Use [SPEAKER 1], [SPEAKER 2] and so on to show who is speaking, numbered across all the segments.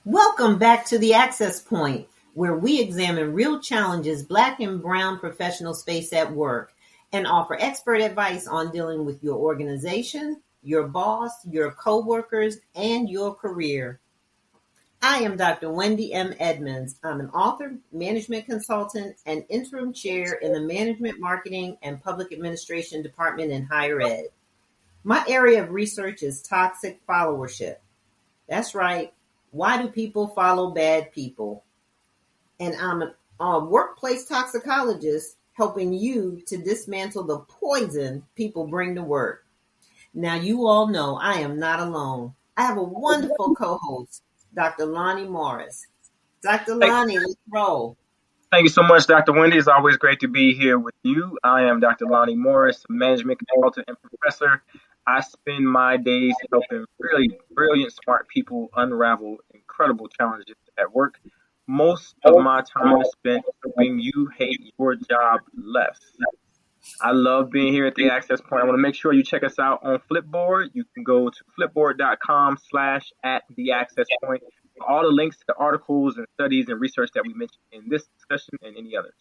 [SPEAKER 1] Welcome back to the Access Point, where we examine real challenges Black and Brown professionals face at work and offer expert advice on dealing with your organization, your boss, your coworkers, and your career. I am Dr. Wendy M. Edmonds. I'm an author, management consultant, and interim chair in the Management, Marketing, and Public Administration Department in higher ed. My area of research is toxic followership. That's right. Why do people follow bad people? And I'm a workplace toxicologist helping you to dismantle the poison people bring to work. Now, you all know I am not alone. I have a wonderful co-host, Dr. Lonnie Morris. Dr. Lonnie, let's roll.
[SPEAKER 2] Thank you so much, Dr. Wendy. It's always great to be here with you. I am Dr. Lonnie Morris, management consultant and professor. I spend my days helping really brilliant, smart people unravel incredible challenges at work. Most of my time is spent helping you hate your job less. I love being here at the Access Point. I want to make sure you check us out on Flipboard. You can go to flipboard.com/@theaccesspoint for all the links to the articles and studies and research that we mentioned in this discussion and any others.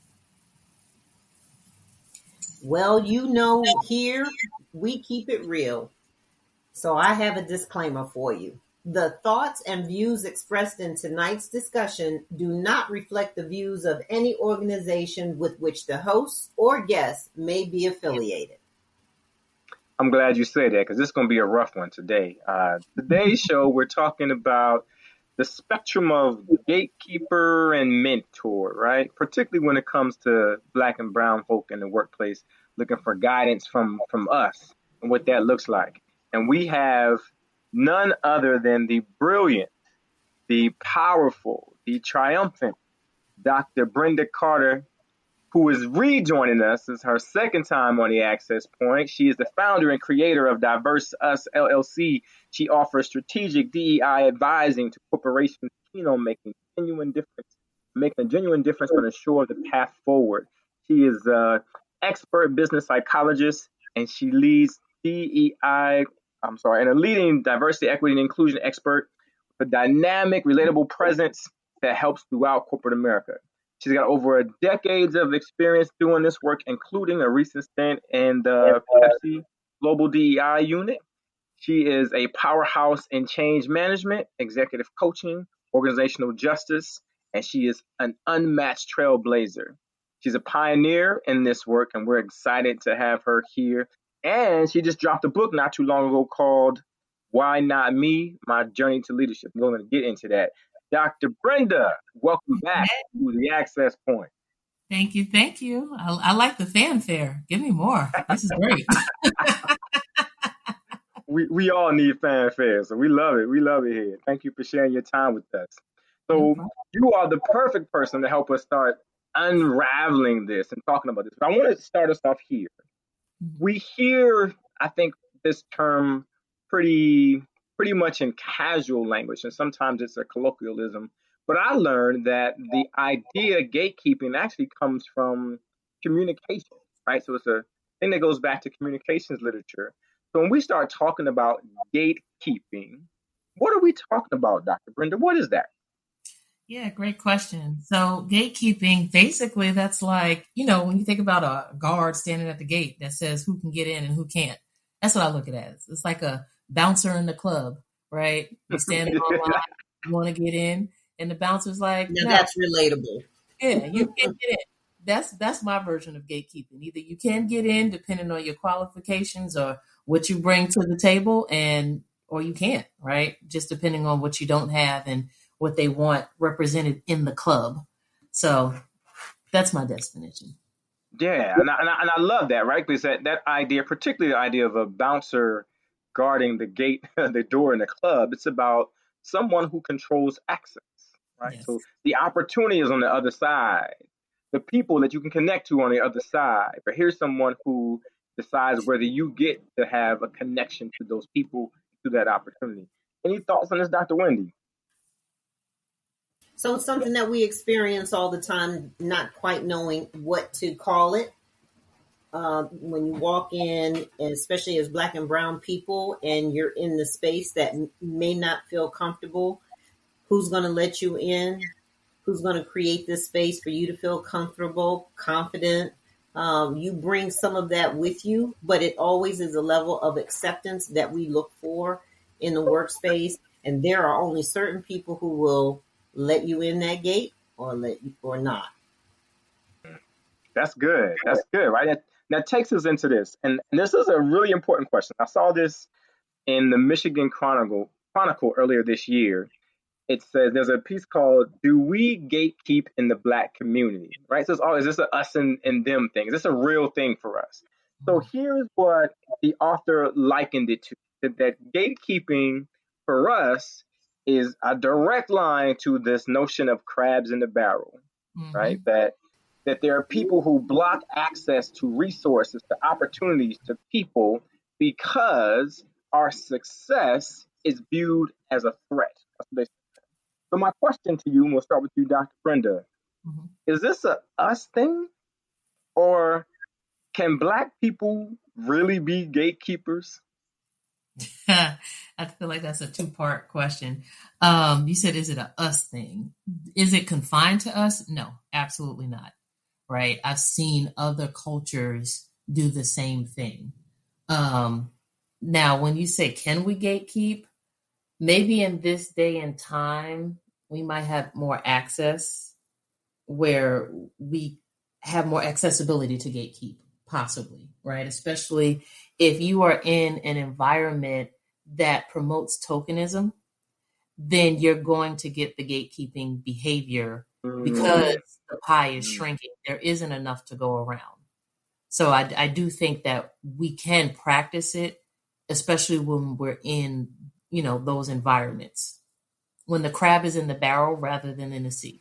[SPEAKER 1] Well, you know, here we keep it real. So I have a disclaimer for you. The thoughts and views expressed in tonight's discussion do not reflect the views of any organization with which the hosts or guests may be affiliated.
[SPEAKER 2] I'm glad you said that because this is going to be a rough one today. Today's show, we're talking about the spectrum of gatekeeper and mentor, right? Particularly when it comes to Black and Brown folk in the workplace looking for guidance from us and what that looks like. And we have none other than the brilliant, the powerful, the triumphant Dr. Brenda Carter, who is rejoining us. This is her second time on the Access Point. She is the founder and creator of Diverse Us LLC. She offers strategic DEI advising to corporations keen on making a genuine difference but ensure the path forward. She is an expert business psychologist, and she leads and a leading diversity, equity, and inclusion expert with a dynamic, relatable presence that helps throughout corporate America. She's got over a decades of experience doing this work, including a recent stint in the Pepsi Global DEI unit. She is a powerhouse in change management, executive coaching, organizational justice, and she is an unmatched trailblazer. She's a pioneer in this work, and we're excited to have her here. And she just dropped a book not too long ago called Why Not Me? My Journey to Leadership. We're going to get into that. Dr. Brenda, welcome back to the Access Point.
[SPEAKER 3] Thank you. I like the fanfare. Give me more. This is great.
[SPEAKER 2] we all need fanfare, so we love it. We love it here. Thank you for sharing your time with us. So you are the perfect person to help us start unraveling this and talking about this. But I want to start us off here. We hear, I think, this term pretty much in casual language, and sometimes it's a colloquialism. But I learned that the idea gatekeeping actually comes from communication, right? So it's a thing that goes back to communications literature. So when we start talking about gatekeeping, what are we talking about, Dr. Brenda? What is that?
[SPEAKER 3] Yeah, great question. So gatekeeping, basically, that's like, when you think about a guard standing at the gate that says who can get in and who can't. That's what I look at it as. It's like a bouncer in the club, right? You stand in line, you want to get in, and the bouncer's like,
[SPEAKER 1] no. That's relatable.
[SPEAKER 3] Yeah, you can't get in. That's my version of gatekeeping. Either you can get in depending on your qualifications or what you bring to the table, or you can't, right? Just depending on what you don't have and what they want represented in the club. So that's my definition.
[SPEAKER 2] Yeah, and I love that, right? Because that idea, particularly the idea of a bouncer guarding the gate, the door in the club, it's about someone who controls access, right? Yes. So the opportunity is on the other side, the people that you can connect to on the other side. But here's someone who decides whether you get to have a connection to those people, to that opportunity. Any thoughts on this, Dr. Wendy?
[SPEAKER 1] So it's something that we experience all the time, not quite knowing what to call it. When you walk in, and especially as Black and Brown people, and you're in the space that may not feel comfortable, who's going to let you in, who's going to create this space for you to feel comfortable, confident. You bring some of that with you, but it always is a level of acceptance that we look for in the workspace. And there are only certain people who will let you in that gate or let you or not.
[SPEAKER 2] That's good. That's good, right? That takes us into this. And this is a really important question. I saw this in the Michigan Chronicle earlier this year. It says there's a piece called "Do We Gatekeep in the Black Community?" Right? So it's always is this a us and them thing? Is this a real thing for us? So here's what the author likened it to: that gatekeeping for us is a direct line to this notion of crabs in the barrel, right? That there are people who block access to resources, to opportunities, to people because our success is viewed as a threat. That's what they say. So my question to you, and we'll start with you, Dr. Brenda, is this a us thing, or can Black people really be gatekeepers?
[SPEAKER 3] I feel like that's a two-part question. You said, is it a us thing? Is it confined to us? No, absolutely not. Right? I've seen other cultures do the same thing. Now, when you say, can we gatekeep? Maybe in this day and time, we might have more access where we have more accessibility to gatekeep, possibly, right? Especially if you are in an environment that promotes tokenism, then you're going to get the gatekeeping behavior because the pie is shrinking. There isn't enough to go around. So I do think that we can practice it, especially when we're in, those environments, when the crab is in the barrel rather than in the sea.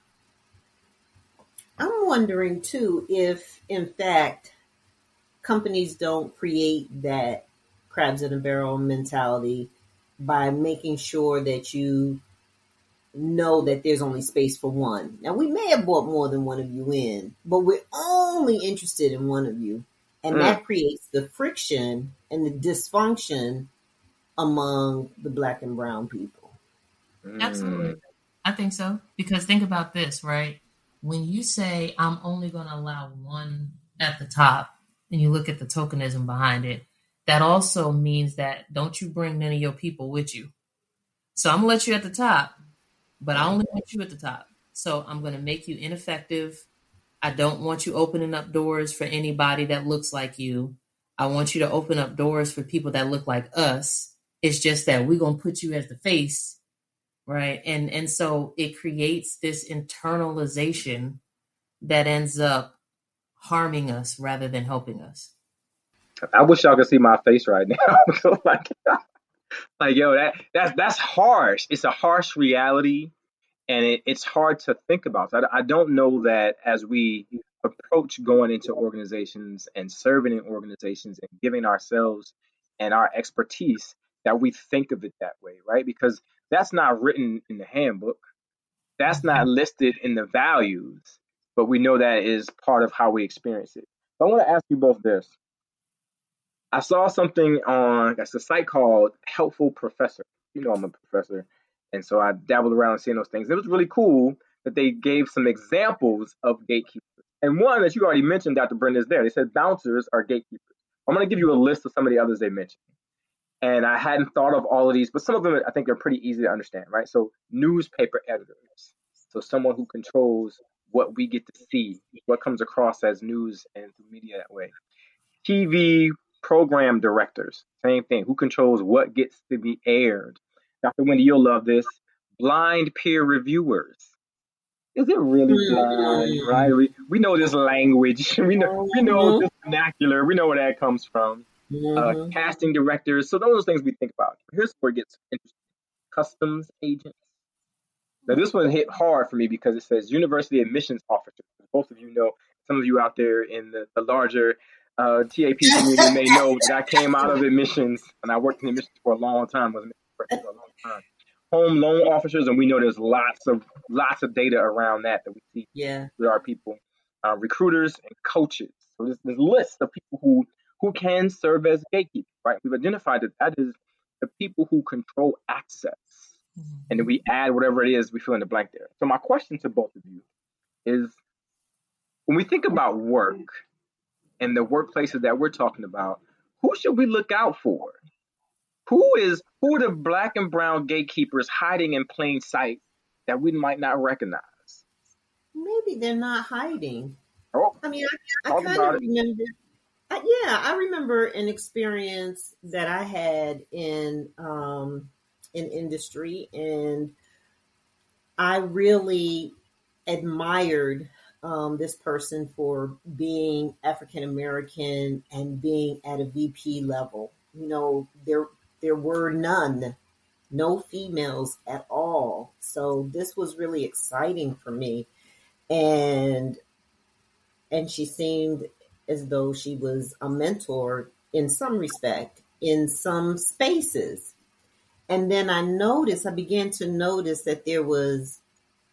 [SPEAKER 1] I'm wondering too if, in fact, companies don't create that crabs in a barrel mentality by making sure that you know that there's only space for one. Now, we may have brought more than one of you in, but we're only interested in one of you. And that creates the friction and the dysfunction among the Black and brown people.
[SPEAKER 3] Absolutely. I think so. Because think about this, right? When you say, I'm only going to allow one at the top, and you look at the tokenism behind it, that also means that don't you bring none of your people with you. So I'm going to let you at the top, but I only want you at the top. So I'm going to make you ineffective. I don't want you opening up doors for anybody that looks like you. I want you to open up doors for people that look like us. It's just that we're going to put you as the face, right? And so it creates this internalization that ends up harming us rather than helping us.
[SPEAKER 2] I wish y'all could see my face right now. like, yo, that's harsh. It's a harsh reality, and it's hard to think about. So I don't know that as we approach going into organizations and serving in organizations and giving ourselves and our expertise, that we think of it that way, right? Because that's not written in the handbook. That's not listed in the values, but we know that is part of how we experience it. So I want to ask you both this. I saw something on that's a site called Helpful Professor. You know I'm a professor. And so I dabbled around seeing those things. It was really cool that they gave some examples of gatekeepers. And one that you already mentioned, Dr. Brenda, is there. They said bouncers are gatekeepers. I'm going to give you a list of some of the others they mentioned. And I hadn't thought of all of these, but some of them I think are pretty easy to understand, right? So newspaper editors. So someone who controls what we get to see, what comes across as news and through media that way. TV program directors, same thing. Who controls what gets to be aired? Dr. Wendy, you'll love this. Blind peer reviewers. Is it really blind, right? We know this language. We know this vernacular. We know where that comes from. Casting directors. So those are things we think about. Here's where it gets interesting. Customs agents. Now this one hit hard for me because it says university admissions officers. Both of you know, some of you out there in the larger TAP community may know that I came out of admissions and I worked in admissions for a long time. Home loan officers, and we know there's lots of data around that we see with our people. Recruiters and coaches. So there's this list of people who can serve as gatekeepers, right? We've identified that is the people who control access. And then we add whatever it is we fill in the blank there. So my question to both of you is, when we think about work and the workplaces that we're talking about, who should we look out for? Who are the black and brown gatekeepers hiding in plain sight that we might not recognize?
[SPEAKER 1] Maybe they're not hiding.
[SPEAKER 2] Oh,
[SPEAKER 1] I mean, I kind of remember. I remember an experience that I had in industry, and I really admired this person for being African American and being at a VP level. You know, there were no females at all. So this was really exciting for me. And she seemed as though she was a mentor in some respect, in some spaces. And then I began to notice that there was,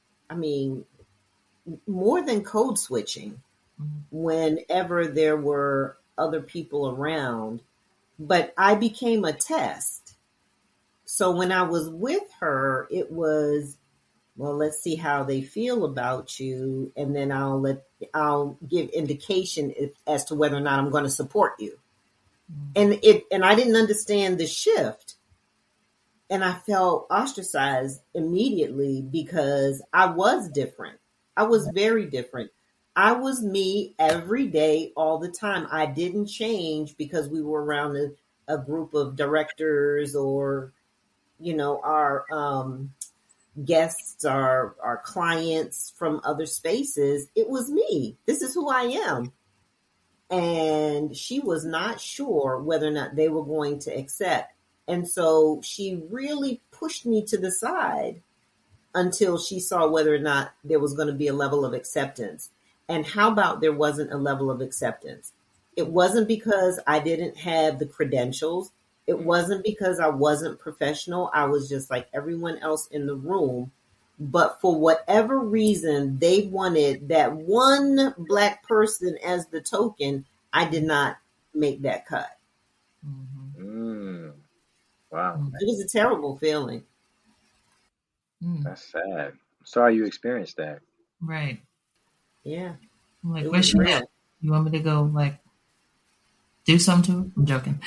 [SPEAKER 1] more than code switching whenever there were other people around, but I became a test. So when I was with her, it was, well, let's see how they feel about you, and then I'll give indication as to whether or not I'm going to support you. And I didn't understand the shift, and I felt ostracized immediately because I was different. I was very different. I was me every day, all the time. I didn't change because we were around a group of directors or, our guests, our clients from other spaces. It was me. This is who I am. And she was not sure whether or not they were going to accept. And so she really pushed me to the side until she saw whether or not there was going to be a level of acceptance. And how about there wasn't a level of acceptance? It wasn't because I didn't have the credentials. It wasn't because I wasn't professional. I was just like everyone else in the room. But for whatever reason, they wanted that one Black person as the token. I did not make that cut.
[SPEAKER 2] Wow.
[SPEAKER 1] It was a terrible feeling.
[SPEAKER 2] That's sad. Sorry you experienced that.
[SPEAKER 3] Right.
[SPEAKER 1] Yeah.
[SPEAKER 3] I'm like, where's she at? You want me to go, do something to her? I'm joking.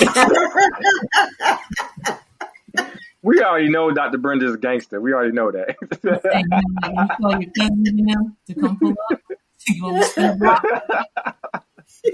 [SPEAKER 2] We already know Dr. Brenda's a gangster. We already know that.
[SPEAKER 3] You call your cousin to come pull up? You want me to spin a block?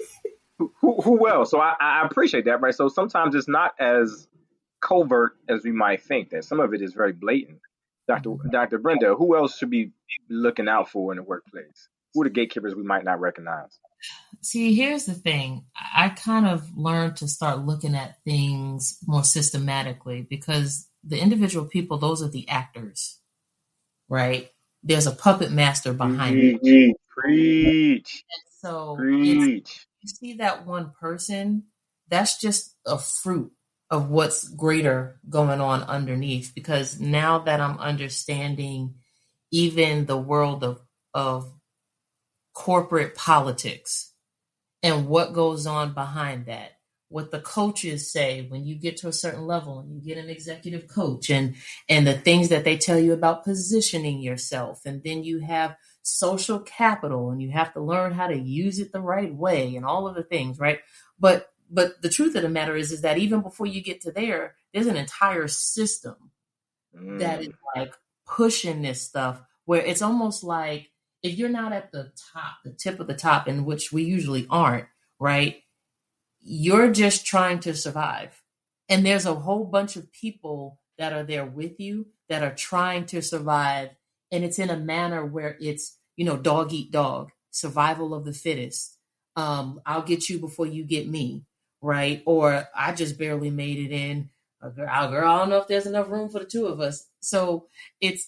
[SPEAKER 2] Who else? So I appreciate that, right? So sometimes it's not as covert as we might think. That some of it is very blatant. Dr. Brenda, who else should be looking out for in the workplace? Who are the gatekeepers we might not recognize?
[SPEAKER 3] See, here's the thing. I kind of learned to start looking at things more systematically because the individual people, those are the actors, right? There's a puppet master behind it.
[SPEAKER 2] Preach.
[SPEAKER 3] So
[SPEAKER 2] Preach.
[SPEAKER 3] you see that one person, that's just a fruit of what's greater going on underneath. Because now that I'm understanding even the world of corporate politics and what goes on behind that, what the coaches say when you get to a certain level and you get an executive coach, and the things that they tell you about positioning yourself. And then you have social capital and you have to learn how to use it the right way and all of the things, right? But the truth of the matter is that even before you get to there's an entire system that is pushing this stuff, where it's almost like if you're not at the top, the tip of the top, in which we usually aren't, right? You're just trying to survive. And there's a whole bunch of people that are there with you that are trying to survive. And it's in a manner where it's, dog eat dog, survival of the fittest. I'll get you before you get me, right? Or I just barely made it in. Girl, I don't know if there's enough room for the two of us. So it's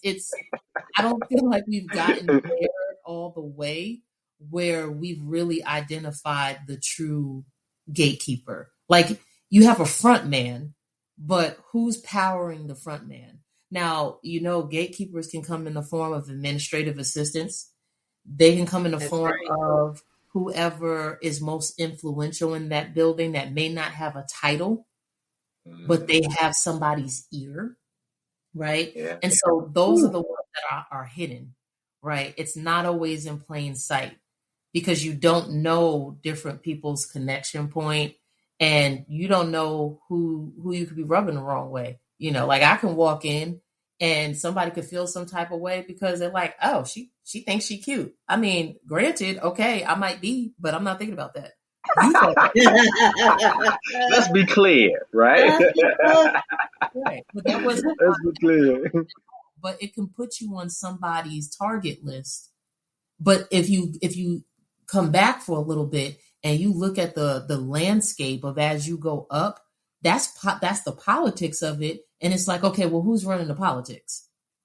[SPEAKER 3] I don't feel like we've gotten there all the way where we've really identified the true gatekeeper. Like, you have a front man, but who's powering the front man? Now, gatekeepers can come in the form of administrative assistants. They can come in the form of whoever is most influential in that building that may not have a title, but they have somebody's ear. right?
[SPEAKER 2] Yeah.
[SPEAKER 3] And so those are the ones that are hidden, right? It's not always in plain sight because you don't know different people's connection point, and you don't know who you could be rubbing the wrong way. You know, like I can walk in and somebody could feel some type of way because they're like, oh, she thinks she cute. I mean, granted, okay, I might be, but I'm not thinking about that.
[SPEAKER 2] Let's be clear, right?
[SPEAKER 3] Right. But that wasn't.
[SPEAKER 2] Let's be clear.
[SPEAKER 3] But it can put you on somebody's target list. But if you come back for a little bit and you look at the landscape of as you go up, that's the politics of it. And it's like, okay, well, who's running the politics?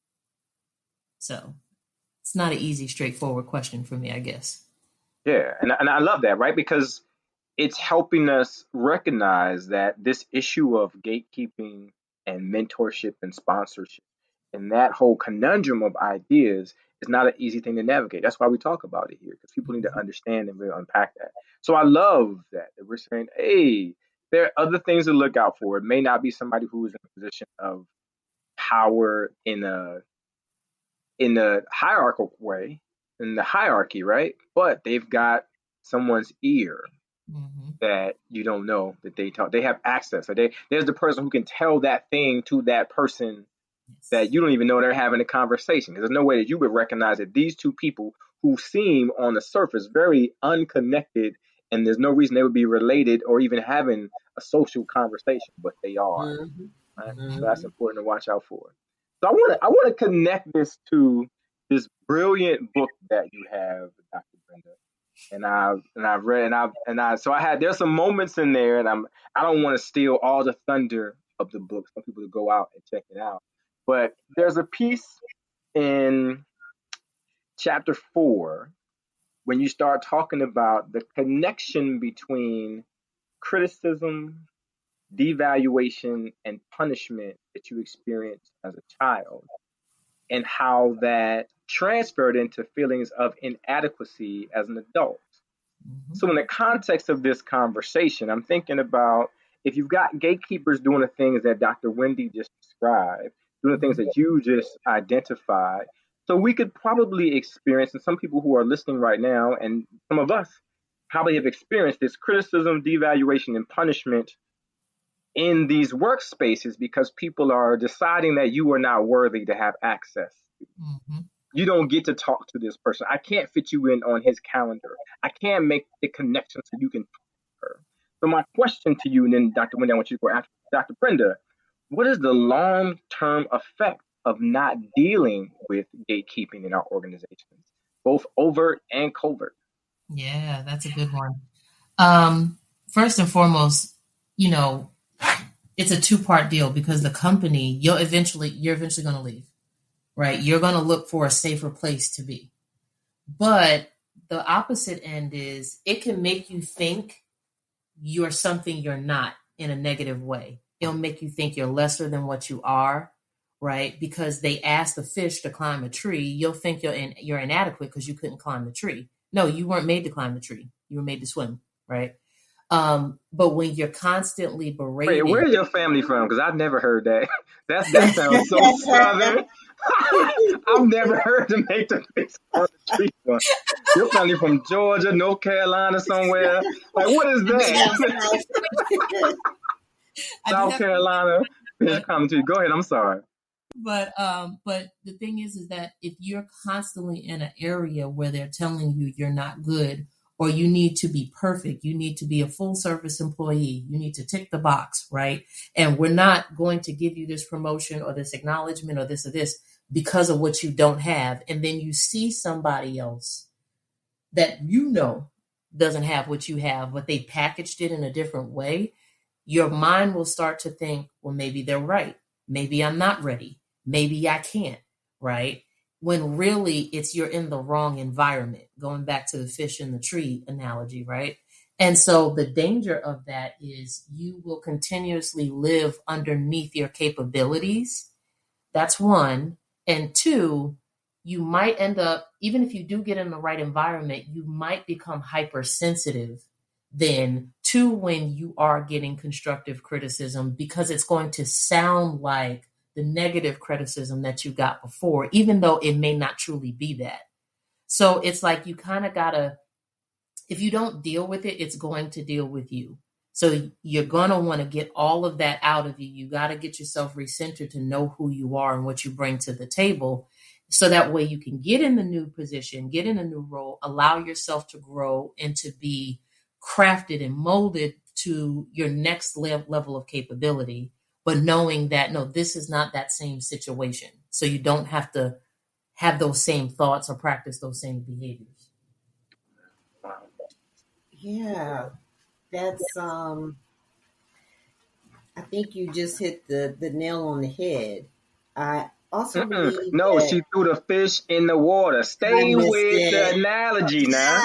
[SPEAKER 3] So it's not an easy, straightforward question for me, I guess.
[SPEAKER 2] Yeah, and I love that, right? Because it's helping us recognize that this issue of gatekeeping and mentorship and sponsorship and that whole conundrum of ideas is not an easy thing to navigate. That's why we talk about it here, because people need to understand and really unpack that. So I love that we're saying, hey, there are other things to look out for. It may not be somebody who is in a position of power in a hierarchical way, in the hierarchy, right? But they've got someone's ear that you don't know that they talk. They have access. So there's the person who can tell that thing to that person that you don't even know they're having a conversation. There's no way that you would recognize that these two people who seem on the surface very unconnected, and there's no reason they would be related or even having a social conversation, but they are. Right? So that's important to watch out for. So I want to connect this to this brilliant book that you have, Dr. Brenda. And I've read there's some moments in there, and I don't want to steal all the thunder of the book. Some people to go out and check it out. But there's a piece in chapter 4 when you start talking about the connection between criticism, devaluation, and punishment that you experienced as a child, and how that transferred into feelings of inadequacy as an adult. So in the context of this conversation, I'm thinking about if you've got gatekeepers doing the things that Dr. Wendy just described, doing the things that you just identified, so we could probably experience, and some people who are listening right now, and some of us probably have experienced this criticism, devaluation, and punishment in these workspaces because people are deciding that you are not worthy to have access. You don't get to talk to this person. I can't fit you in on his calendar. I can't make the connection so you can talk to her. So my question to you, and then Dr. Wendy, I want you to go after Dr. Brenda, what is the long-term effect of not dealing with gatekeeping in our organizations, both overt and covert?
[SPEAKER 3] Yeah, that's a good one. First and foremost, it's a two-part deal because the company, you're eventually going to leave, right? You're going to look for a safer place to be. But the opposite end is it can make you think you're something you're not in a negative way. It'll make you think you're lesser than what you are, right? Because they asked the fish to climb a tree. You'll think you're inadequate because you couldn't climb the tree. No, you weren't made to climb the tree. You were made to swim, right? But when you're constantly berated...
[SPEAKER 2] Wait, where's your family from? Because I've never heard that. That sounds so Southern. I've never heard them make the face on the tree. Your family from Georgia, North Carolina, somewhere. Like, what is that? South Carolina. Coming to you. Go ahead. I'm sorry.
[SPEAKER 3] But the thing is that if you're constantly in an area where they're telling you you're not good, or you need to be perfect, you need to be a full service employee, you need to tick the box, right? And we're not going to give you this promotion or this acknowledgement or this because of what you don't have. And then you see somebody else that doesn't have what you have, but they packaged it in a different way. Your mind will start to think, well, maybe they're right. Maybe I'm not ready. Maybe I can't, right? When really it's you're in the wrong environment, going back to the fish in the tree analogy, right? And so the danger of that is you will continuously live underneath your capabilities. That's one. And two, you might end up, even if you do get in the right environment, you might become hypersensitive then to when you are getting constructive criticism because it's going to sound like the negative criticism that you got before, even though it may not truly be that. So it's like you kind of gotta, if you don't deal with it, it's going to deal with you. So you're going to want to get all of that out of you. You got to get yourself recentered to know who you are and what you bring to the table. So that way you can get in the new position, get in a new role, allow yourself to grow and to be crafted and molded to your next level of capability, but knowing that, no, this is not that same situation. So you don't have to have those same thoughts or practice those same behaviors.
[SPEAKER 1] Yeah, that's, I think you just hit the nail on the head. I also believe
[SPEAKER 2] no,
[SPEAKER 1] that,
[SPEAKER 2] she threw the fish in the water. Stay with the analogy now.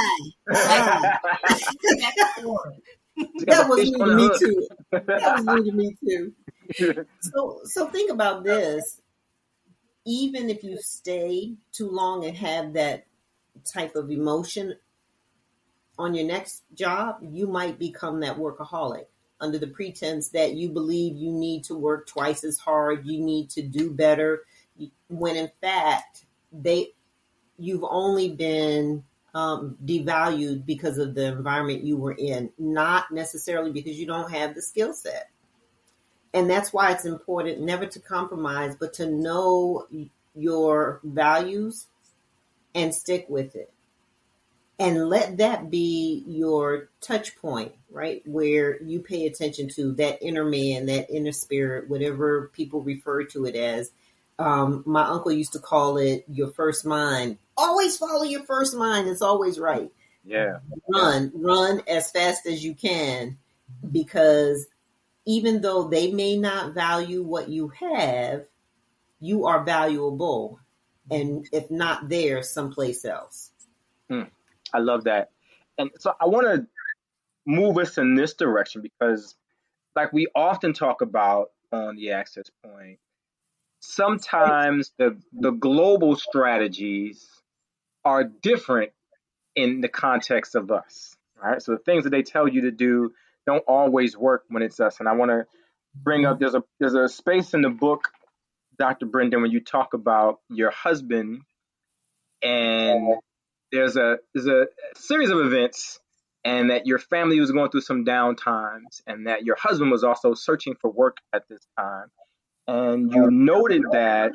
[SPEAKER 1] That was new to me too. That was new to me too. So think about this. Even if you stay too long and have that type of emotion on your next job, you might become that workaholic under the pretense that you believe you need to work twice as hard, you need to do better, when in fact you've only been devalued because of the environment you were in, not necessarily because you don't have the skill set. And that's why it's important never to compromise, but to know your values and stick with it. And let that be your touch point, right? Where you pay attention to that inner man, that inner spirit, whatever people refer to it as. My uncle used to call it your first mind. Always follow your first mind. It's always right.
[SPEAKER 2] Yeah.
[SPEAKER 1] Run as fast as you can, because even though they may not value what you have, you are valuable. And if not there, someplace else.
[SPEAKER 2] I love that. And so I want to move us in this direction because, like we often talk about on the Access Point, sometimes the global strategies are different in the context of us, right? So the things that they tell you to do don't always work when it's us. And I want to bring up, there's a space in the book, Dr. Brendan, when you talk about your husband, and there's a series of events, and that your family was going through some down times, and that your husband was also searching for work at this time. And you noted that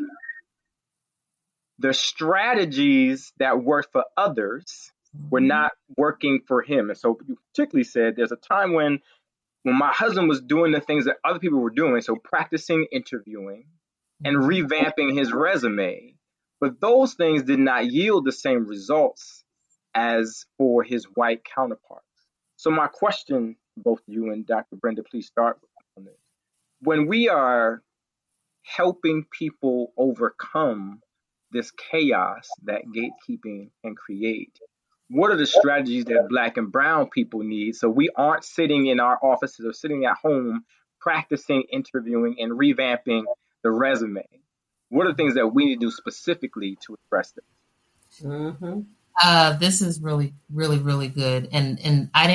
[SPEAKER 2] the strategies that worked for others were not working for him. And so you particularly said there's a time when my husband was doing the things that other people were doing, so practicing interviewing and revamping his resume, but those things did not yield the same results as for his white counterparts. So my question, both you and Dr. Brenda, please start on this. When we are helping people overcome this chaos that gatekeeping can create, what are the strategies that Black and Brown people need so we aren't sitting in our offices or sitting at home practicing interviewing and revamping the resume? What are the things that we need to do specifically to address this?
[SPEAKER 1] Mm-hmm.
[SPEAKER 3] This is really, really, really good. And I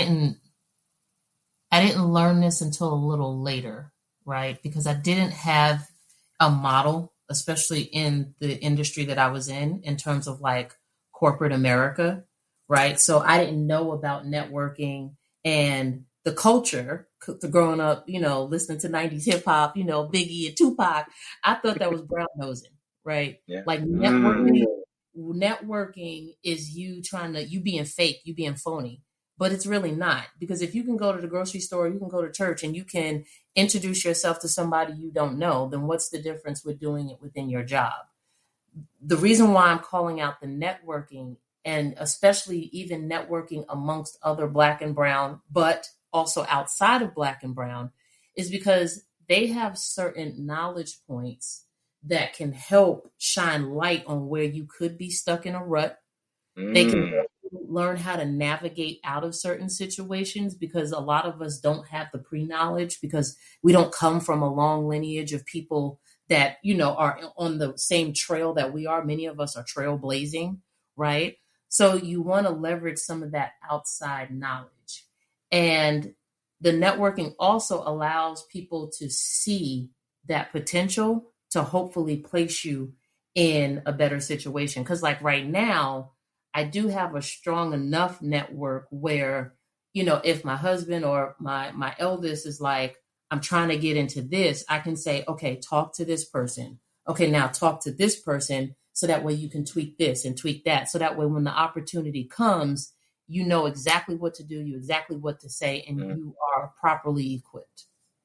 [SPEAKER 3] didn't learn this until a little later, right? Because I didn't have a model, especially in the industry that I was in terms of like corporate America, right? So I didn't know about networking and the culture growing up, listening to 90s hip hop, Biggie and Tupac. I thought that was brown nosing, right?
[SPEAKER 2] Yeah.
[SPEAKER 3] Like networking is you being fake, you being phony, but it's really not. Because if you can go to the grocery store, you can go to church and you can introduce yourself to somebody you don't know, then what's the difference with doing it within your job? The reason why I'm calling out the networking, and especially even networking amongst other Black and Brown, but also outside of Black and Brown, is because they have certain knowledge points that can help shine light on where you could be stuck in a rut. They can learn how to navigate out of certain situations, because a lot of us don't have the pre-knowledge because we don't come from a long lineage of people that, are on the same trail that we are. Many of us are trailblazing, right? So you want to leverage some of that outside knowledge. And the networking also allows people to see that potential to hopefully place you in a better situation. Because like right now, I do have a strong enough network where, if my husband or my eldest is like, I'm trying to get into this, I can say, okay, talk to this person. Okay, now talk to this person, so that way you can tweak this and tweak that. So that way when the opportunity comes, you know exactly what to do, you exactly what to say, and you are properly equipped.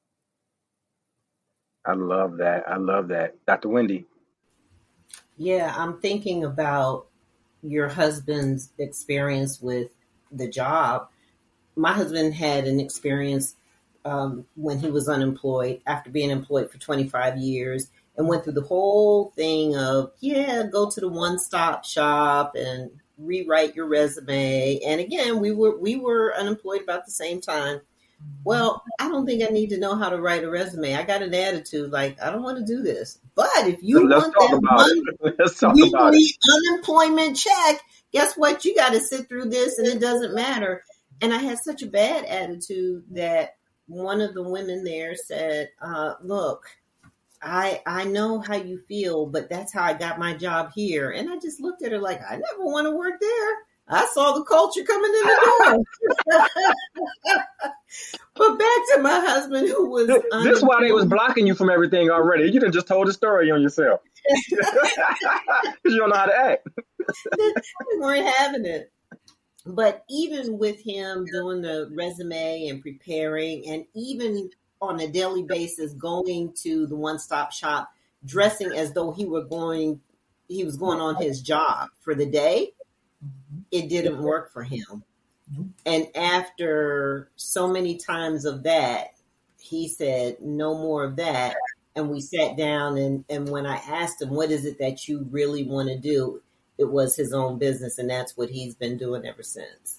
[SPEAKER 2] I love that. I love that. Dr. Wendy.
[SPEAKER 1] Yeah, I'm thinking about your husband's experience with the job. My husband had an experience when he was unemployed after being employed for 25 years and went through the whole thing of, go to the one-stop shop and rewrite your resume. And again, we were unemployed about the same time. Well, I don't think I need to know how to write a resume. I got an attitude like, I don't want to do this. But if you want that weekly unemployment check, guess what? You got to sit through this and it doesn't matter. And I had such a bad attitude that one of the women there said, look, I know how you feel, but that's how I got my job here. And I just looked at her like, I never want to work there. I saw the culture coming in the door. But back to my husband, who was
[SPEAKER 2] this why they was blocking you from everything already. You done just told the story on yourself. Because you don't know how to act.
[SPEAKER 1] We weren't having it. But even with him doing the resume and preparing, and even on a daily basis going to the one-stop shop, dressing as though he was going on his job for the day, it didn't work for him. And after so many times of that, he said, no more of that. And we sat down, and when I asked him, what is it that you really want to do? It was his own business, and that's what he's been doing ever since.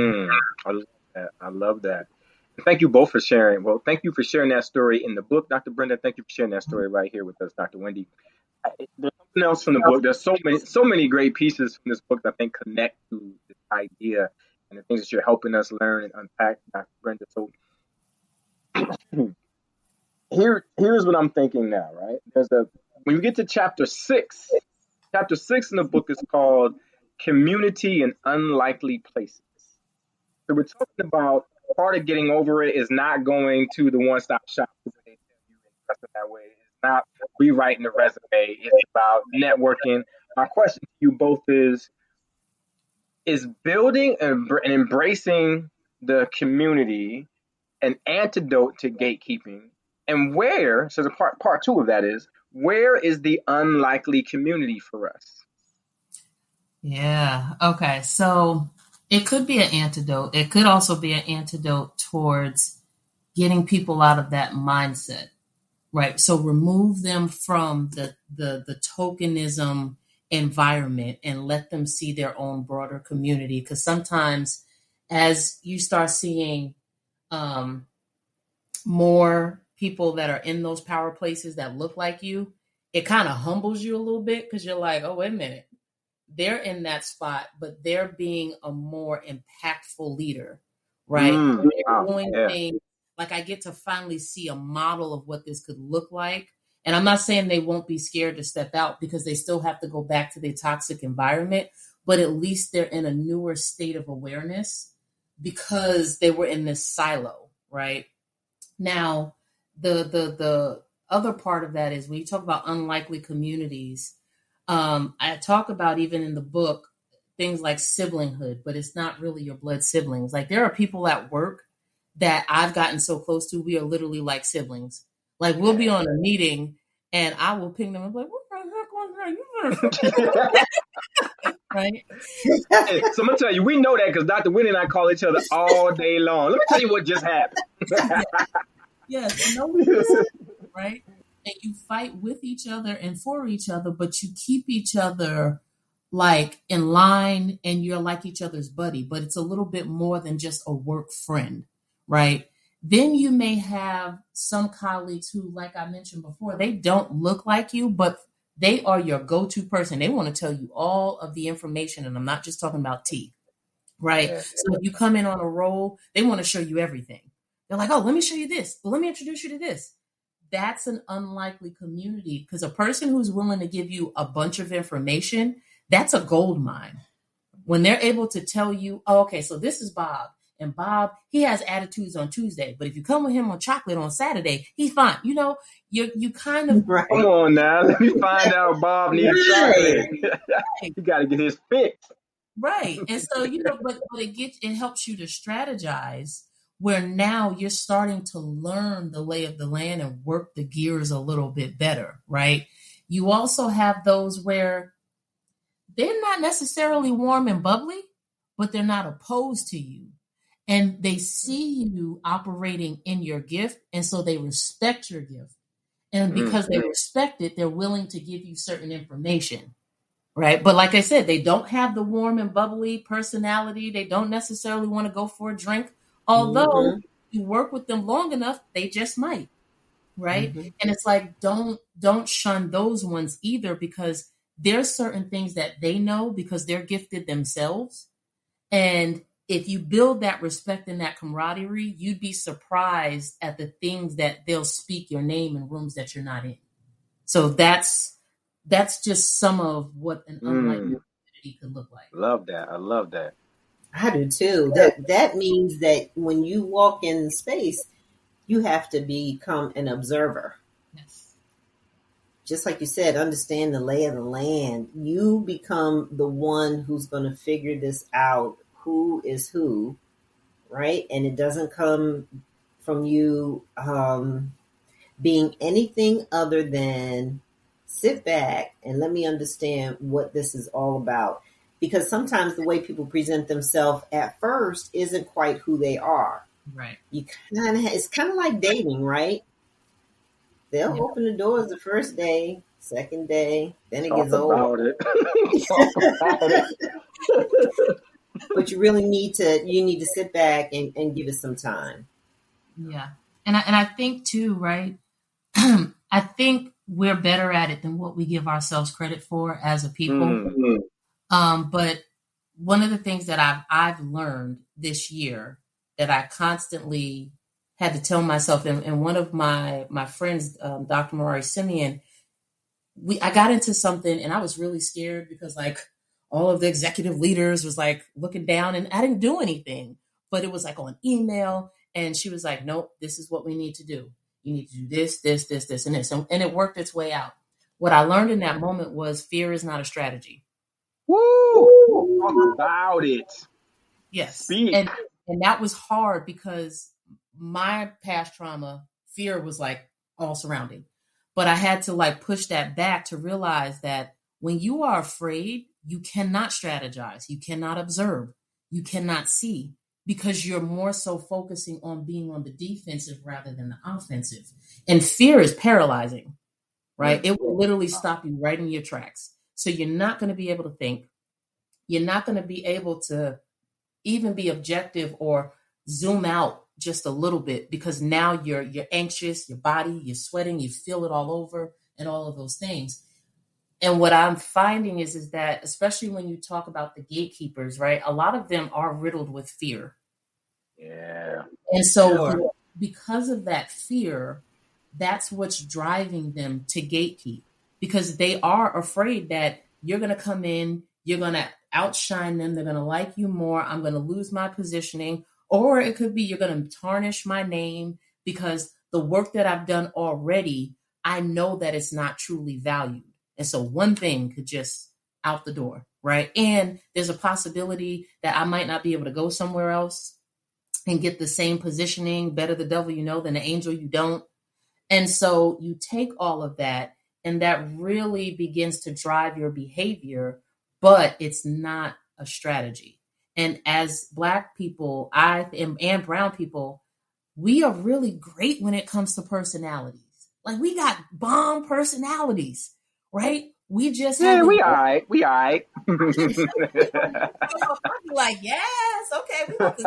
[SPEAKER 2] I love that. Thank you both for sharing. Well, thank you for sharing that story in the book, Dr. Brenda. Thank you for sharing that story right here with us, Dr. Wendy. There's something else from the book. There's so many great pieces from this book that I think connect to this idea and the things that you're helping us learn and unpack, Dr. Brenda. So here's what I'm thinking now, right? When you get to chapter 6 in the book is called Community in Unlikely Places. So we're talking about part of getting over it is not going to the one-stop shop where they tell you that way. It's not rewriting the resume. It's about networking. My question to you both is building and embracing the community an antidote to gatekeeping? And so the part 2 of that is, where is the unlikely community for us?
[SPEAKER 3] Yeah. Okay. So it could be an antidote. It could also be an antidote towards getting people out of that mindset, right? So remove them from the tokenism environment and let them see their own broader community. Because sometimes as you start seeing more people that are in those power places that look like you, it kind of humbles you a little bit, because you're like, oh, wait a minute. They're in that spot, but they're being a more impactful leader, right? They're doing things like, I get to finally see a model of what this could look like. And I'm not saying they won't be scared to step out, because they still have to go back to their toxic environment, but at least they're in a newer state of awareness because they were in this silo, right? Now, the other part of that is when you talk about unlikely communities, I talk about, even in the book, things like siblinghood, but it's not really your blood siblings. Like, there are people at work that I've gotten so close to, we are literally like siblings. Like, we'll be on a meeting and I will ping them and be like, what the heck was that? You better right?
[SPEAKER 2] Hey, so I'm going to tell you, we know that because Dr. Winnie and I call each other all day long. Let me tell you what just happened.
[SPEAKER 3] Yes, right? And you fight with each other and for each other, but you keep each other like in line, and you're like each other's buddy, but it's a little bit more than just a work friend, right? Then you may have some colleagues who, like I mentioned before, they don't look like you, but they are your go-to person. They want to tell you all of the information, and I'm not just talking about tea, right? Yeah. So if you come in on a roll, they want to show you everything. They're like, oh, let me show you this. Well, let me introduce you to this. that's an unlikely community, because a person who's willing to give you a bunch of information, that's a gold mine. When they're able to tell you, oh, okay, so this is Bob. And Bob, he has attitudes on Tuesday, but if you come with him on chocolate on Saturday, he's fine. You know, you kind of
[SPEAKER 1] Right.
[SPEAKER 2] Come on now, let me find out Bob needs chocolate. You got to get his fix.
[SPEAKER 3] right. And so, you know, but it helps you to strategize, where now you're starting to learn the lay of the land and work the gears a little bit better, right? You also have those where they're not necessarily warm and bubbly, but they're not opposed to you. And they see you operating in your gift, and so they respect your gift. And because they respect it, they're willing to give you certain information, right? But like I said, they don't have the warm and bubbly personality. They don't necessarily want to go for a drink. Although you work with them long enough, they just might, right? And it's like, don't shun those ones either, because there's certain things that they know because they're gifted themselves. And if you build that respect and that camaraderie, you'd be surprised at the things that they'll speak your name in rooms that you're not in. So that's just some of what an unlikely community could look like.
[SPEAKER 2] Love that. I love that.
[SPEAKER 1] I do too. That means that when you walk in space, you have to become an observer.
[SPEAKER 3] Yes.
[SPEAKER 1] Just like you said, understand the lay of the land. You become the one who's going to figure this out. Who is who, right? And it doesn't come from you being anything other than sit back and let me understand what this is all about. Because sometimes the way people present themselves at first isn't quite who they are.
[SPEAKER 3] Right.
[SPEAKER 1] It's kind of like dating, right? They'll open the doors the first day, second day, then it gets old.
[SPEAKER 2] Talk about it.
[SPEAKER 1] But you really need to sit back and give it some time.
[SPEAKER 3] Yeah. And I think too, right? I think we're better at it than what we give ourselves credit for as a people. But one of the things that I've learned this year that I constantly had to tell myself, and one of my friends, Dr. Morari Simeon, I got into something and I was really scared because like all of the executive leaders was like looking down and I didn't do anything, but it was like on email. And she was like, nope, this is what we need to do. You need to do this, this, this, this, and this. And it worked its way out. What I learned in that moment was fear is not a strategy.
[SPEAKER 2] Woo! Talk about it.
[SPEAKER 3] Yes.
[SPEAKER 2] Speak.
[SPEAKER 3] And that was hard because my past trauma, fear was like all surrounding. But I had to like push that back to realize that when you are afraid, you cannot strategize. You cannot observe. You cannot see, because you're more so focusing on being on the defensive rather than the offensive. And fear is paralyzing, right? It will literally stop you right in your tracks. So you're not going to be able to think. You're not going to be able to even be objective or zoom out just a little bit, because now you're anxious, your body, you're sweating, you feel it all over and all of those things. And what I'm finding is that, especially when you talk about the gatekeepers, right? A lot of them are riddled with fear.
[SPEAKER 2] Yeah.
[SPEAKER 3] And so because of that fear, that's what's driving them to gatekeep, because they are afraid that you're going to come in, you're going to outshine them, they're going to like you more, I'm going to lose my positioning, or it could be you're going to tarnish my name because the work that I've done already, I know that it's not truly valued. And so one thing could just out the door, right? And there's a possibility that I might not be able to go somewhere else and get the same positioning, better the devil you know than the angel you don't. And so you take all of that, and that really begins to drive your behavior, but it's not a strategy. And as Black people, and brown people, we are really great when it comes to personalities. Like we got bomb personalities, right? We just
[SPEAKER 2] we all right. We all right.
[SPEAKER 3] I'll be like, yes, okay, we want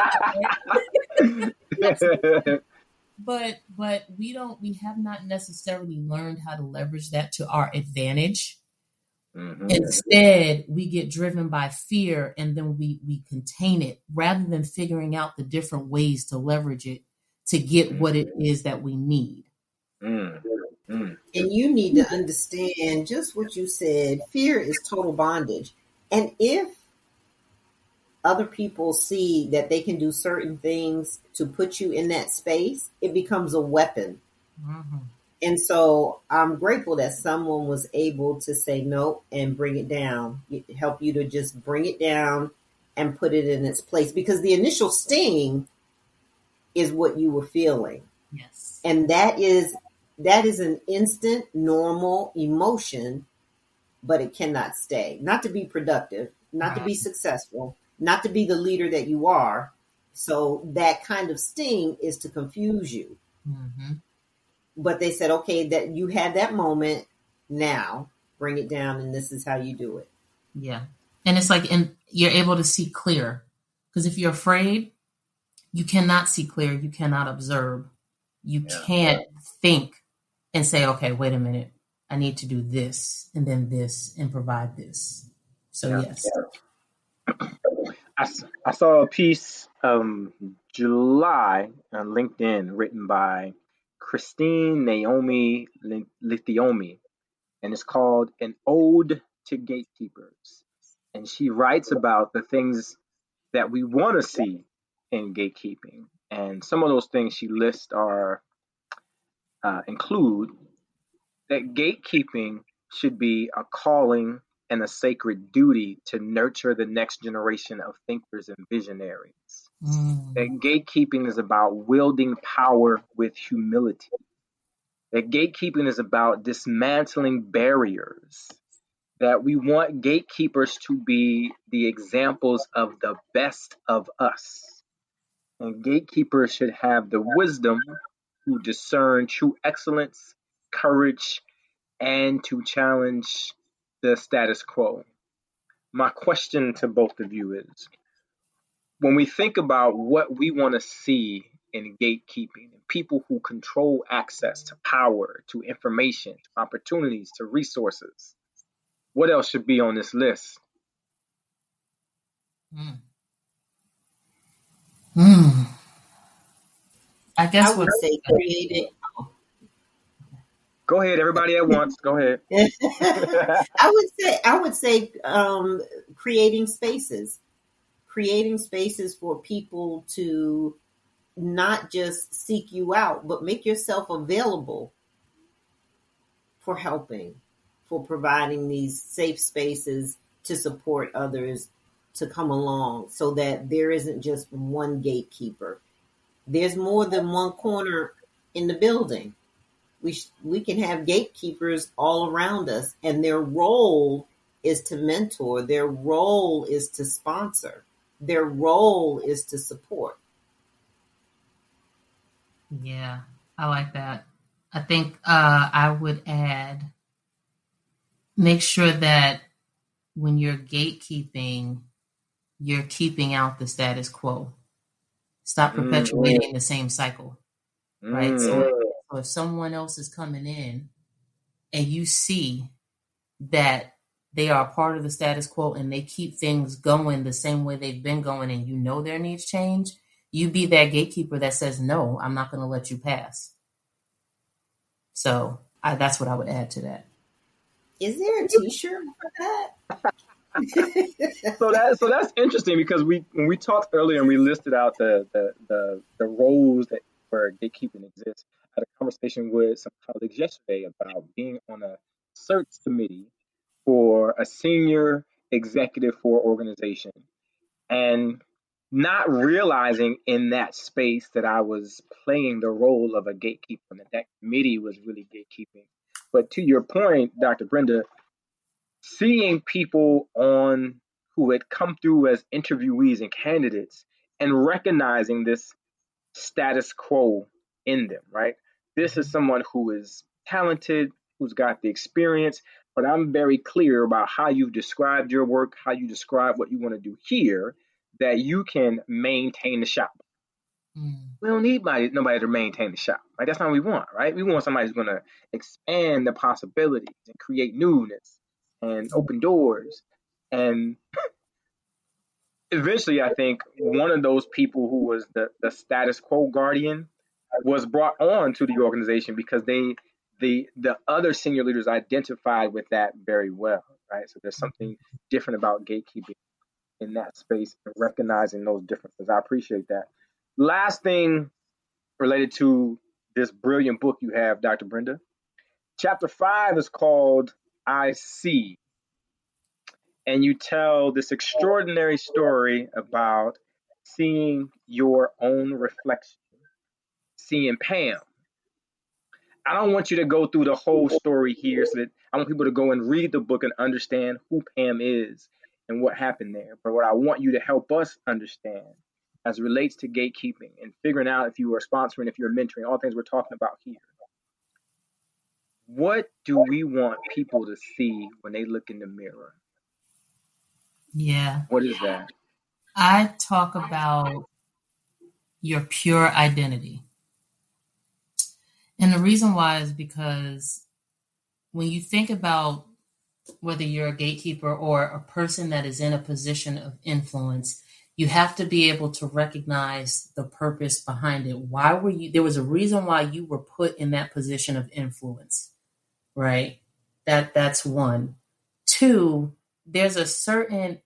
[SPEAKER 3] this. But we have not necessarily learned how to leverage that to our advantage. Mm-hmm. Instead, we get driven by fear, and then we contain it rather than figuring out the different ways to leverage it to get what it is that we need.
[SPEAKER 2] Mm. Mm.
[SPEAKER 1] And you need to understand just what you said. Fear is total bondage. And if other people see that they can do certain things to put you in that space, it becomes a weapon.
[SPEAKER 3] Mm-hmm.
[SPEAKER 1] And so I'm grateful that someone was able to say no and bring it down, help you to just bring it down and put it in its place, because the initial sting is what you were feeling.
[SPEAKER 3] Yes.
[SPEAKER 1] And that is an instant normal emotion, but it cannot stay. Not to be productive, not to be successful, not to be the leader that you are. So that kind of sting is to confuse you.
[SPEAKER 3] Mm-hmm.
[SPEAKER 1] But they said, okay, that you had that moment, now bring it down, and this is how you do it.
[SPEAKER 3] Yeah. And it's like, and you're able to see clear. Because if you're afraid, you cannot see clear. You cannot observe. You can't think and say, okay, wait a minute. I need to do this and then this and provide this. So yes.
[SPEAKER 2] I saw a piece July on LinkedIn written by Christine Naomi Lithiomi, and it's called An Ode to Gatekeepers. And she writes about the things that we want to see in gatekeeping. And some of those things she lists are include that gatekeeping should be a calling and a sacred duty to nurture the next generation of thinkers and visionaries. That gatekeeping is about wielding power with humility. That gatekeeping is about dismantling barriers. That we want gatekeepers to be the examples of the best of us. And gatekeepers should have the wisdom to discern true excellence, courage, and to challenge the status quo. My question to both of you is, when we think about what we want to see in gatekeeping, people who control access to power, to information, to opportunities, to resources, what else should be on this list?
[SPEAKER 3] I guess
[SPEAKER 1] I would say creating.
[SPEAKER 2] Go ahead, everybody at once. Go ahead.
[SPEAKER 1] I would say creating spaces for people to not just seek you out, but make yourself available for helping, for providing these safe spaces to support others to come along, so that there isn't just one gatekeeper. There's more than one corner in the building. We can have gatekeepers all around us, and their role is to mentor. Their role is to sponsor. Their role is to support.
[SPEAKER 3] Yeah, I like that. I think I would add, make sure that when you're gatekeeping, you're keeping out the status quo. Stop perpetuating the same cycle, right? So if someone else is coming in and you see that they are a part of the status quo and they keep things going the same way they've been going, and you know there needs change, you be that gatekeeper that says, no, I'm not going to let you pass. So that's what I would add to that.
[SPEAKER 1] Is there a t-shirt for
[SPEAKER 2] that? So that's interesting, because when we talked earlier and we listed out the roles that where gatekeeping exists, I had a conversation with some colleagues yesterday about being on a search committee for a senior executive for an organization, and not realizing in that space that I was playing the role of a gatekeeper, and that committee was really gatekeeping. But to your point, Dr. Brenda, seeing people on who had come through as interviewees and candidates and recognizing this status quo in them, right? This is someone who is talented, who's got the experience, but I'm very clear about how you've described your work, how you describe what you want to do here, that you can maintain the shop. We don't need nobody to maintain the shop. Right? That's not what we want, right? We want somebody who's going to expand the possibilities and create newness and open doors. And eventually, I think one of those people who was the status quo guardian was brought on to the organization because the other senior leaders identified with that very well, right? So there's something different about gatekeeping in that space and recognizing those differences. I appreciate that. Last thing related to this brilliant book you have, Dr. Brenda. Chapter 5 is called I See. And you tell this extraordinary story about seeing your own reflection, seeing Pam. I don't want you to go through the whole story here, so that I want people to go and read the book and understand who Pam is and what happened there. But what I want you to help us understand as it relates to gatekeeping and figuring out if you are sponsoring, if you're mentoring, all things we're talking about here. What do we want people to see when they look in the mirror?
[SPEAKER 3] Yeah.
[SPEAKER 2] What is that?
[SPEAKER 3] I talk about your pure identity. And the reason why is because when you think about whether you're a gatekeeper or a person that is in a position of influence, you have to be able to recognize the purpose behind it. Why were you, there was a reason why you were put in that position of influence, right? That's one. Two, there's a certain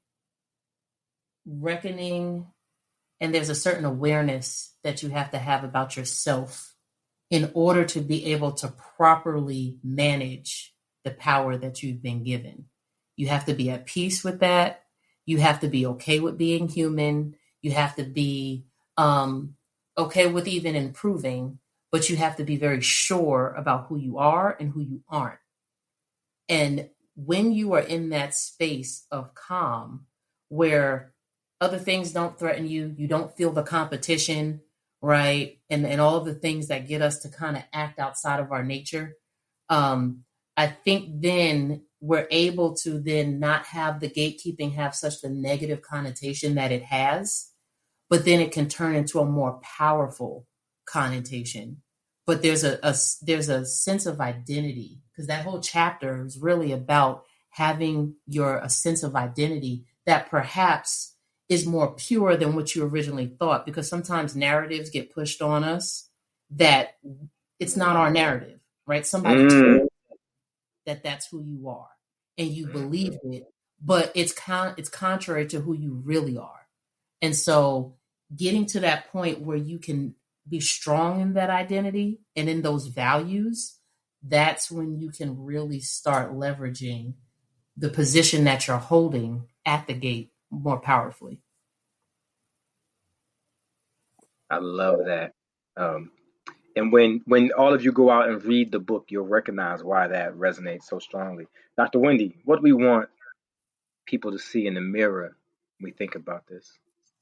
[SPEAKER 3] reckoning and there's a certain awareness that you have to have about yourself in order to be able to properly manage the power that you've been given. You have to be at peace with that. You have to be okay with being human. You have to be okay with even improving, but you have to be very sure about who you are and who you aren't. And when you are in that space of calm, where other things don't threaten you, you don't feel the competition, right? And all of the things that get us to kind of act outside of our nature. I think then we're able to then not have the gatekeeping have such the negative connotation that it has, but then it can turn into a more powerful connotation. But there's a sense of identity, because that whole chapter is really about having a sense of identity that perhaps is more pure than what you originally thought, because sometimes narratives get pushed on us that it's not our narrative, right? Somebody told you that that's who you are and you believed it, but it's contrary to who you really are. And so getting to that point where you can be strong in that identity and in those values, that's when you can really start leveraging the position that you're holding at the gate more powerfully.
[SPEAKER 2] I love that. And when all of you go out and read the book, you'll recognize why that resonates so strongly. Dr. Wendy, what do we want people to see in the mirror when we think about this?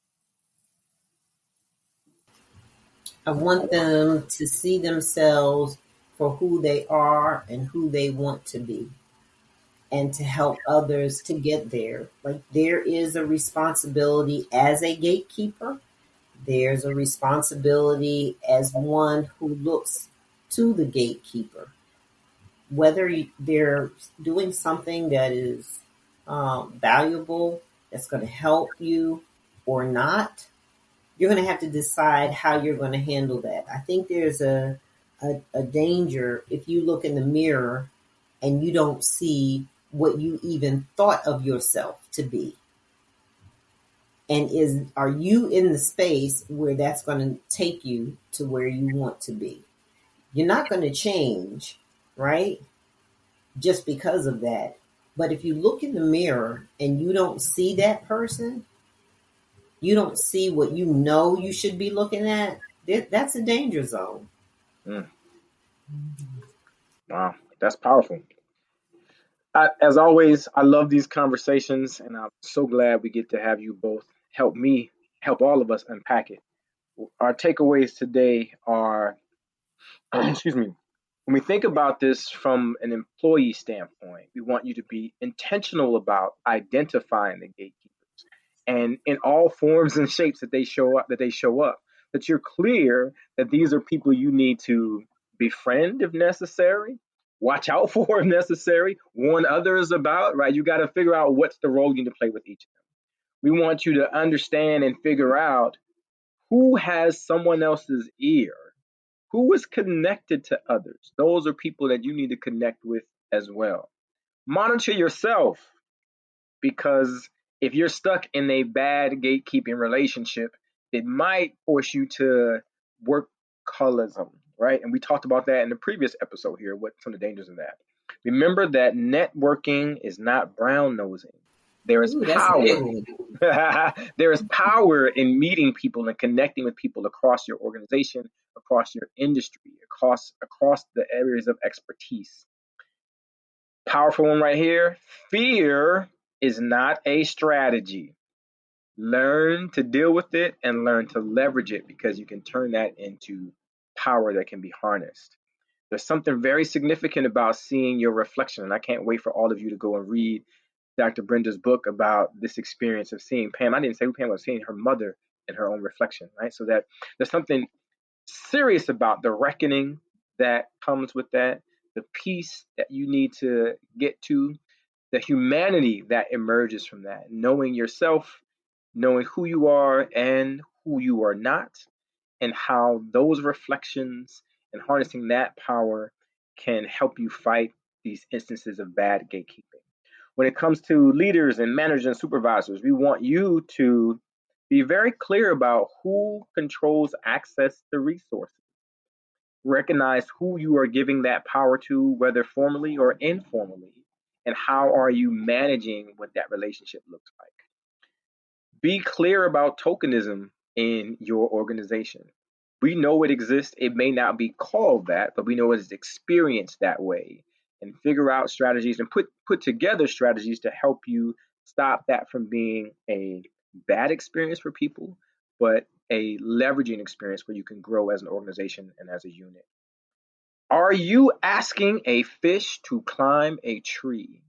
[SPEAKER 1] I want them to see themselves for who they are and who they want to be, and to help others to get there. Like, there is a responsibility as a gatekeeper. There's a responsibility as one who looks to the gatekeeper. Whether they're doing something that is valuable, that's going to help you or not, you're going to have to decide how you're going to handle that. I think there's a danger if you look in the mirror and you don't see what you even thought of yourself to be. And are you in the space where that's going to take you to where you want to be? You're not going to change, right? Just because of that. But if you look in the mirror and you don't see that person, you don't see what you know you should be looking at, that's a danger zone.
[SPEAKER 2] Wow, that's powerful. As always, I love these conversations, and I'm so glad we get to have you both help all of us unpack it. Our takeaways today are, excuse me, when we think about this from an employee standpoint, we want you to be intentional about identifying the gatekeepers, and in all forms and shapes that they show up, that you're clear that these are people you need to befriend if necessary, watch out for if necessary, warn others about, right? You got to figure out what's the role you need to play with each of them. We want you to understand and figure out who has someone else's ear Who is connected to others? Those are people that you need to connect with as well. Monitor yourself, because if you're stuck in a bad gatekeeping relationship, it might force you to workaholism, right? And we talked about that in the previous episode here, what some of the dangers of that. Remember that networking is not brown nosing. There is
[SPEAKER 1] Ooh, that's a
[SPEAKER 2] power.
[SPEAKER 1] big one.
[SPEAKER 2] There is power in meeting people and connecting with people across your organization, across your industry, across the areas of expertise. Powerful one right here. Fear is not a strategy. Learn to deal with it and learn to leverage it, because you can turn that into power that can be harnessed. There's something very significant about seeing your reflection, and I can't wait for all of you to go and read Dr. Brenda's book about this experience of seeing Pam. I didn't say who Pam was, seeing her mother in her own reflection, right? So that there's something serious about the reckoning that comes with that, the peace that you need to get to, the humanity that emerges from that, knowing yourself, knowing who you are and who you are not, and how those reflections and harnessing that power can help you fight these instances of bad gatekeeping. When it comes to leaders and managers and supervisors, we want you to be very clear about who controls access to resources. Recognize who you are giving that power to, whether formally or informally, and how are you managing what that relationship looks like. Be clear about tokenism in your organization. We know it exists. It may not be called that, but we know it is experienced that way. And figure out strategies and put together strategies to help you stop that from being a bad experience for people, but a leveraging experience where you can grow as an organization and as a unit. Are you asking a fish to climb a tree?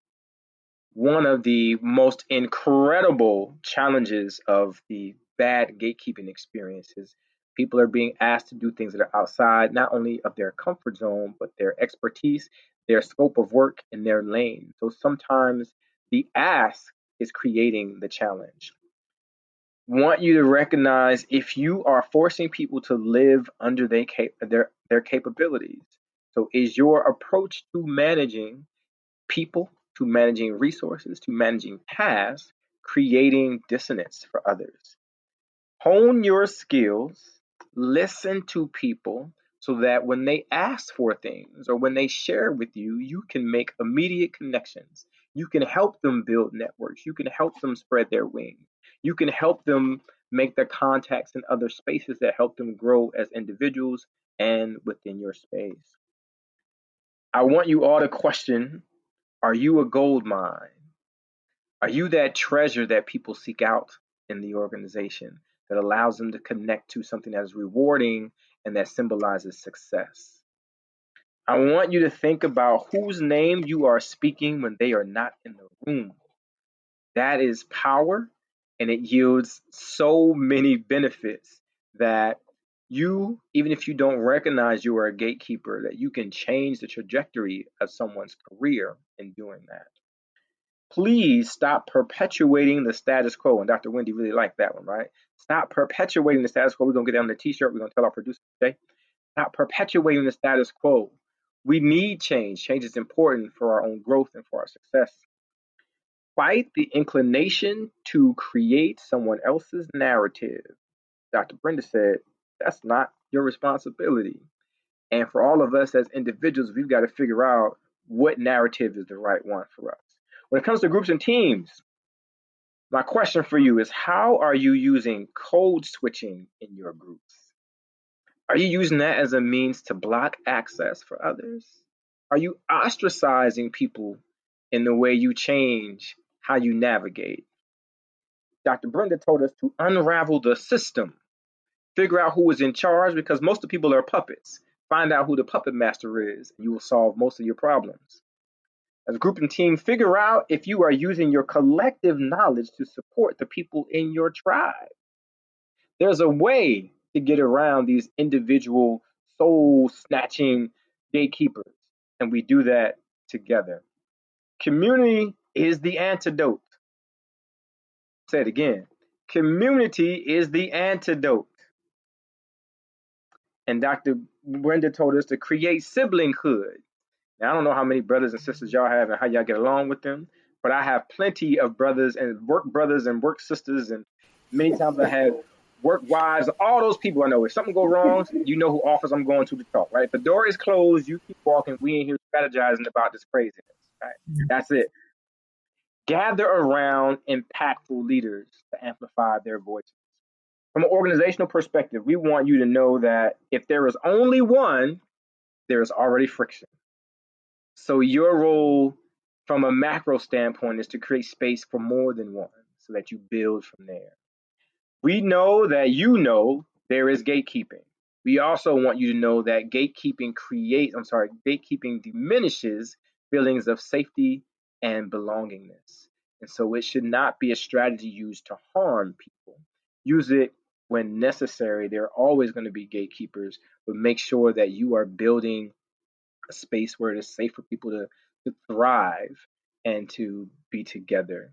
[SPEAKER 2] One of the most incredible challenges of the bad gatekeeping experiences, people are being asked to do things that are outside not only of their comfort zone, but their expertise, their scope of work, and their lane. So sometimes the ask is creating the challenge. Want you to recognize if you are forcing people to live under their capabilities. So is your approach to managing people, to managing resources, to managing tasks, creating dissonance for others? Hone your skills, listen to people so that when they ask for things or when they share with you, you can make immediate connections. You can help them build networks. You can help them spread their wings. You can help them make the contacts in other spaces that help them grow as individuals and within your space. I want you all to question, are you a gold mine? Are you that treasure that people seek out in the organization that allows them to connect to something that is rewarding and that symbolizes success? I want you to think about whose name you are speaking when they are not in the room. That is power, and it yields so many benefits that you, even if you don't recognize you are a gatekeeper, that you can change the trajectory of someone's career in doing that. Please stop perpetuating the status quo. And Dr. Wendy really liked that one, right? Stop perpetuating the status quo. We're going to get down the t-shirt. We're going to tell our producer today. Stop perpetuating the status quo. We need change. Change is important for our own growth and for our success. Fight the inclination to create someone else's narrative. Dr. Brenda said, that's not your responsibility. And for all of us as individuals, we've got to figure out what narrative is the right one for us. When it comes to groups and teams, my question for you is, how are you using code switching in your groups? Are you using that as a means to block access for others? Are you ostracizing people in the way you change how you navigate? Dr. Brenda told us to unravel the system, figure out who is in charge, because most of the people are puppets. Find out who the puppet master is, and you will solve most of your problems. As a group and team, figure out if you are using your collective knowledge to support the people in your tribe. There's a way to get around these individual soul-snatching gatekeepers, and we do that together. Community is the antidote. Say it again. Community is the antidote. And Dr. Brenda told us to create siblinghood. Now, I don't know how many brothers and sisters y'all have and how y'all get along with them, but I have plenty of brothers and work sisters, and many times I have work wives, all those people I know. If something go wrong, you know who office I'm going to talk, right? If the door is closed, you keep walking. We ain't here strategizing about this craziness, right? That's it. Gather around impactful leaders to amplify their voices. From an organizational perspective, we want you to know that if there is only one, there is already friction. So your role from a macro standpoint is to create space for more than one so that you build from there. We know that there is gatekeeping. We also want you to know that gatekeeping diminishes feelings of safety and belongingness. And so it should not be a strategy used to harm people. Use it when necessary. There are always going to be gatekeepers, but make sure that you are building a space where it is safe for people to thrive and to be together.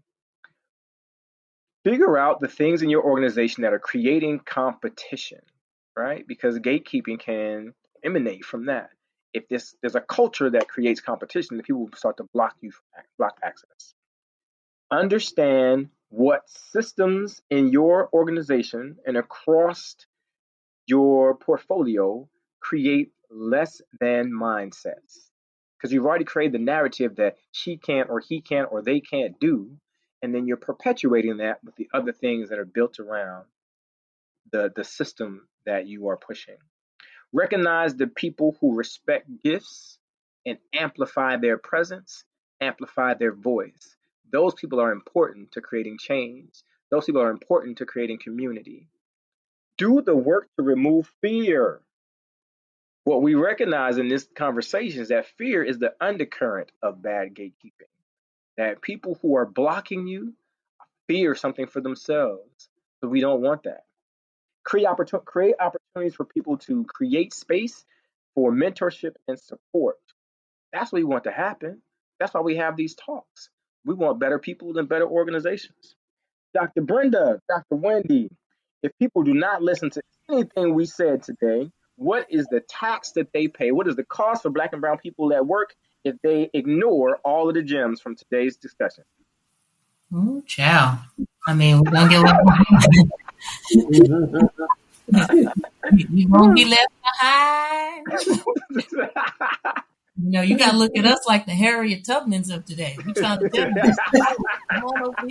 [SPEAKER 2] Figure out the things in your organization that are creating competition, right? Because gatekeeping can emanate from that. If there's a culture that creates competition, then people will start to block access. Understand what systems in your organization and across your portfolio create less than mindsets. Because you've already created the narrative that she can't or he can't or they can't do. And then you're perpetuating that with the other things that are built around the system that you are pushing. Recognize the people who respect gifts and amplify their presence, amplify their voice. Those people are important to creating change. Those people are important to creating community. Do the work to remove fear. What we recognize in this conversation is that fear is the undercurrent of bad gatekeeping. That people who are blocking you fear something for themselves. So we don't want that. Create opportunities for people to create space for mentorship and support. That's what we want to happen. That's why we have these talks. We want better people and better organizations. Dr. Brenda, Dr. Wendy, if people do not listen to anything we said today, what is the tax that they pay? What is the cost for Black and brown people at work if they ignore all of the gems from today's discussion?
[SPEAKER 3] Ooh, child. I mean, we're going to get left behind. You're going to be left behind. You got to look at us like the Harriet Tubmans of today. We're trying to tell you this. Come on over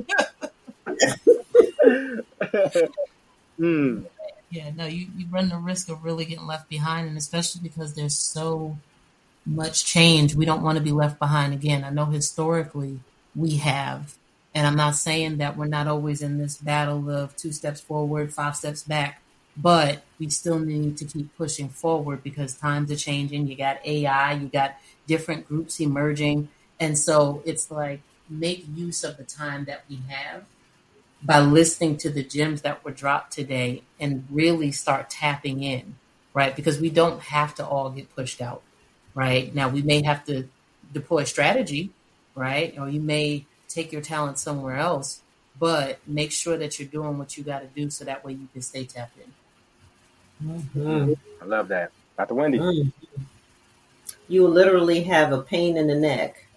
[SPEAKER 3] here. Yeah, no, you run the risk of really getting left behind, and especially because there's so much change, we don't want to be left behind again. I know historically we have, and I'm not saying that we're not always in this battle of 2 steps forward, 5 steps back, but we still need to keep pushing forward because times are changing. You got AI, you got different groups emerging, and so it's like make use of the time that we have by listening to the gems that were dropped today and really start tapping in, right? Because we don't have to all get pushed out, right? Now, we may have to deploy strategy, right? Or you may take your talent somewhere else, but make sure that you're doing what you got to do so that way you can stay tapped in.
[SPEAKER 2] Mm-hmm. I love that. Dr. Wendy.
[SPEAKER 1] Mm-hmm. You literally have a pain in the neck.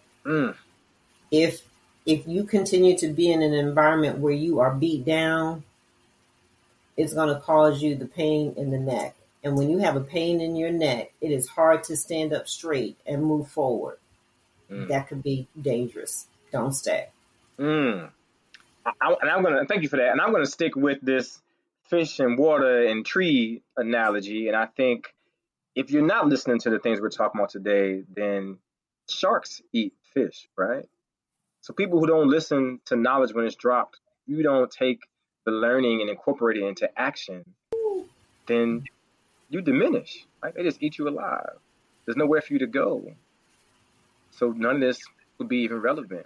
[SPEAKER 1] If you continue to be in an environment where you are beat down, it's going to cause you the pain in the neck. And when you have a pain in your neck, it is hard to stand up straight and move forward. That could be dangerous. Don't stay.
[SPEAKER 2] And I'm going to thank you for that. And I'm going to stick with this fish and water and tree analogy. And I think if you're not listening to the things we're talking about today, then sharks eat fish, right? So people who don't listen to knowledge when it's dropped, you don't take the learning and incorporate it into action, then you diminish, right? They just eat you alive. There's nowhere for you to go. So none of this would be even relevant.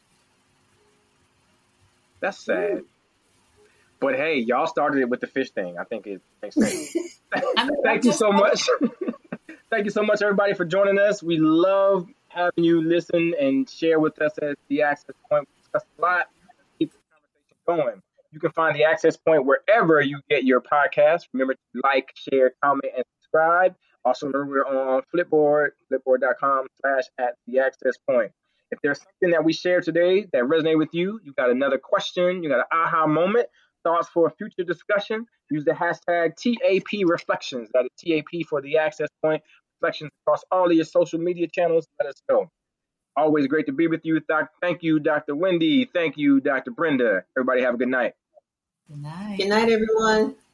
[SPEAKER 2] That's sad. But hey, y'all started it with the fish thing. I think it makes sense. Thank you so much. Thank you so much, everybody, for joining us. We love having you listen and share with us at The Access Point. We discussed a lot. Keep the conversation going. You can find The Access Point wherever you get your podcast. Remember to like, share, comment, and subscribe. Also, remember we're on Flipboard, flipboard.com/@theaccesspoint. If there's something that we shared today that resonated with you, you got another question, you got an aha moment, thoughts for a future discussion, use the hashtag TAP Reflections. That is TAP for the Access Point Reflections across all of your social media channels. Let us know. Always great to be with you. Thank you, Dr. Wendy. Thank you, Dr. Brenda. Everybody have a good night.
[SPEAKER 3] Good night.
[SPEAKER 1] Good night, everyone.